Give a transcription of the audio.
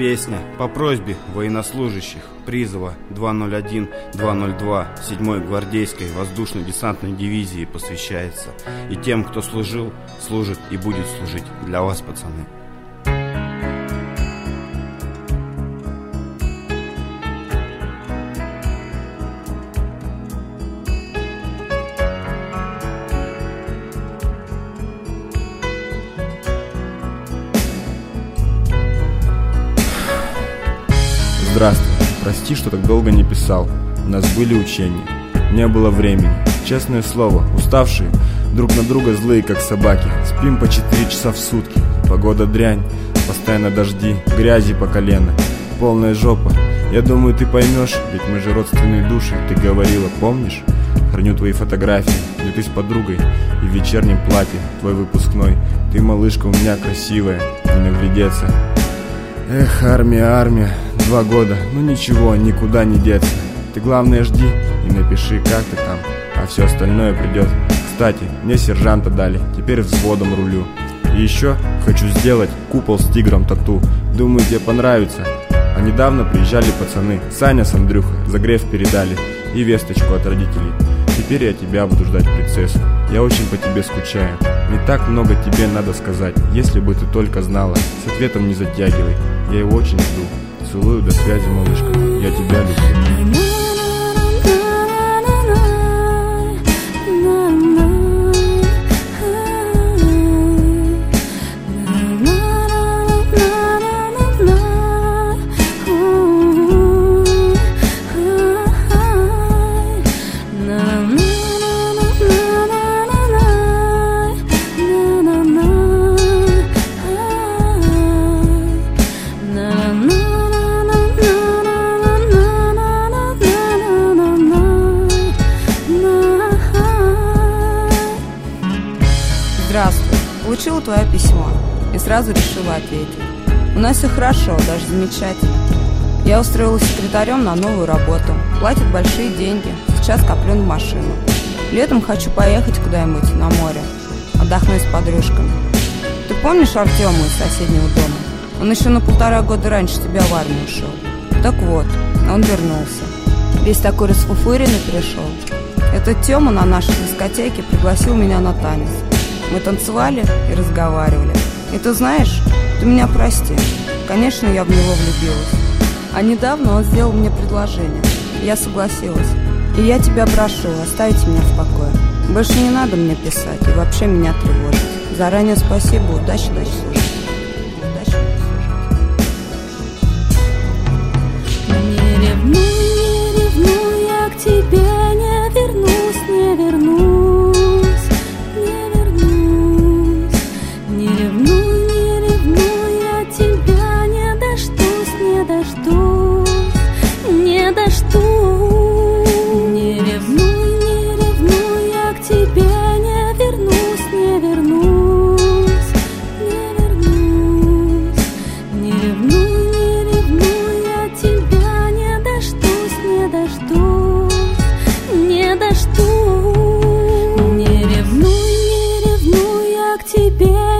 Песня по просьбе военнослужащих призыва 201-202 7-й гвардейской воздушно-десантной дивизии посвящается и тем, кто служил, служит и будет служить для вас, пацаны. Здравствуй, прости, что так долго не писал. У нас были учения, не было времени. Честное слово, уставшие, друг на друга злые, как собаки. Спим по 4 часа в сутки. Погода дрянь, постоянно дожди, грязи по колено, полная жопа. Я думаю, ты поймешь, ведь мы же родственные души. Ты говорила, помнишь? Храню твои фотографии, где ты с подругой и в вечернем платье, твой выпускной. Ты, малышка, у меня красивая, не наглядеться. Эх, армия, 2 года, ну ничего, никуда не деться. Ты главное жди и напиши, как ты там, а все остальное придет. Кстати, мне сержанта дали, теперь взводом рулю. И еще хочу сделать купол с тигром тату. Думаю, тебе понравится. А недавно приезжали пацаны, Саня с Андрюхой, загрев передали и весточку от родителей. Теперь я тебя буду ждать, принцесса. Я очень по тебе скучаю. Не так много тебе надо сказать. Если бы ты только знала. С ответом не затягивай. Я его очень жду. Целую, до связи, малышка. Я тебя люблю. Здравствуй. Получила твое письмо и сразу решила ответить. У нас все хорошо, даже замечательно. Я устроилась секретарем на новую работу. Платят большие деньги. Сейчас коплю на машину. Летом хочу поехать куда-нибудь на море. Отдохнуть с подружками. Ты помнишь Артема из соседнего дома? Он еще на 1,5 года раньше тебя в армию ушел. Так вот, он вернулся. Весь такой расфуфыренный пришел. Этот Тема на нашей дискотеке пригласил меня на танец. Мы танцевали и разговаривали. И ты знаешь, ты меня прости. Конечно, я в него влюбилась. А недавно он сделал мне предложение. Я согласилась. И я тебя прошу, оставить меня в покое. Больше не надо мне писать и вообще меня тревожить. Заранее спасибо, удачи служить. Не ревнуй, я к тебе не вернусь, не вернусь. Не ревнуй, я тебя не дождусь, не дождусь. Не ревнуй, я к тебе не вернусь, не вернусь. Не ревнуй, я тебя не дождусь, не дождусь. Не ревнуй, я к тебе